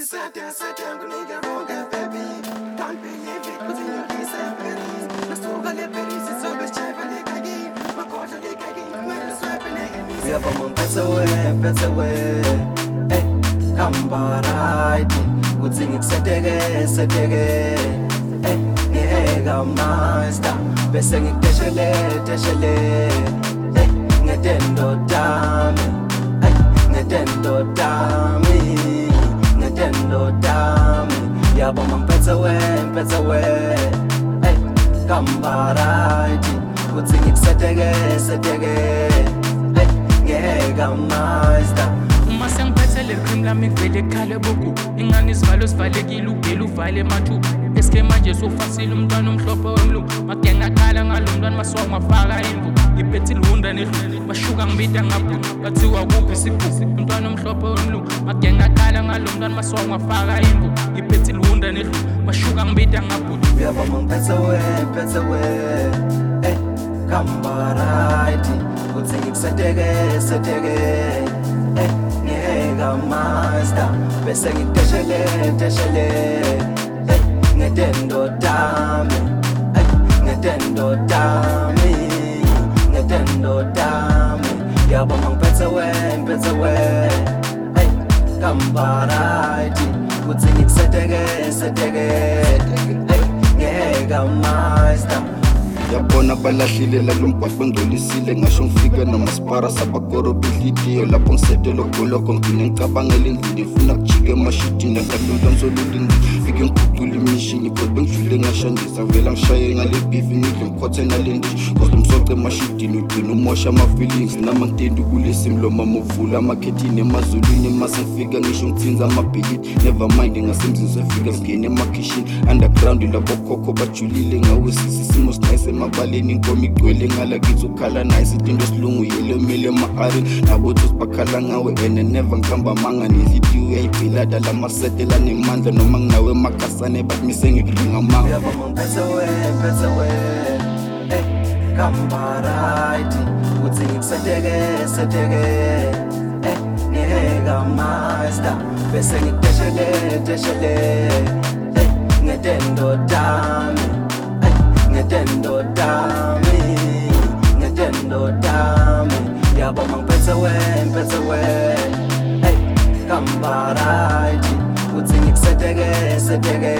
said I'm gonna get wrong, baby. Can't believe it, cause you're disappearing. Let's talk a little bit, it's always traveling again. My God, I'm again, when it's happening. We have a month, better way. Hey, come by, good thing, set again. Hey, yeah, master. Best thing, teshele. Hey, ngetendo dami. Hey, ngetendo dami. Ngetendo dami. Yabo mang better way. Hey, come by, good thing, set again. Hey, yeah, master. Uma sengiphethe le cream lami vele khale boku ingane isivalo sivalekile ugele uvale mathu eske manje sofasile umntwana omhlophe wemlungu magenga qala ngalo mntwana maswa ngafaka imvu ngiphethe ilhunda nedlu bashuka ngibida ngabhu bathiwa kuphi sibhuku umntwana omhlophe wemlungu magenga qala ngalo mntwana maswa ngafaka imvu ngiphethe ilhunda nedlu bashuka ngibida ngabhu yabo mang better way hey come right uthi ngikuseteke hey ngeka master bese ngiteshele hey ngetendo dami hey ngetendo dami yabo mang better way hey come right uthi ngikuseteke hey ngeka master yabona balahlile lalomgwaqo ngcolisile ngasho ngifike nomasipara sabakoro bidlidiyo lapho ngisetelo goloko ngine ngicabangela endlini ngifuna kujike emashitini ngakadlula nsolulini fike ngigucula imishini kodwa ngijule ngashandisa vela ngishaye ngale bifi ngidle ngikhothe nalendishi cause umsoco emashitini ugcina umosha ama-feelings nama ngitendi kulesi mloma muvula amakhethini emazulwini mase ngifika ngisho ngithinza amabhilidi never mind ngasemzini fika singene emakhishini underground labokhokho bajulile ngawesisi isimo sinayise mabaleni inkomo igcwele ngala kithi ukhala nice into silungu yelo mele ma-ari nabothi sibakhala ngawe and never ngihamba manga nevidiyo uyayibhilada lamasetela nemandla noma nginawe emakasane bathi mise ngikulinga manga yabo mang better way hey come right uthi ngikuseteke hey ngeka master bese ngiteshele hey ngetendo dami ngetendo dami yabo mang better way hey come right uthi ngikuseteke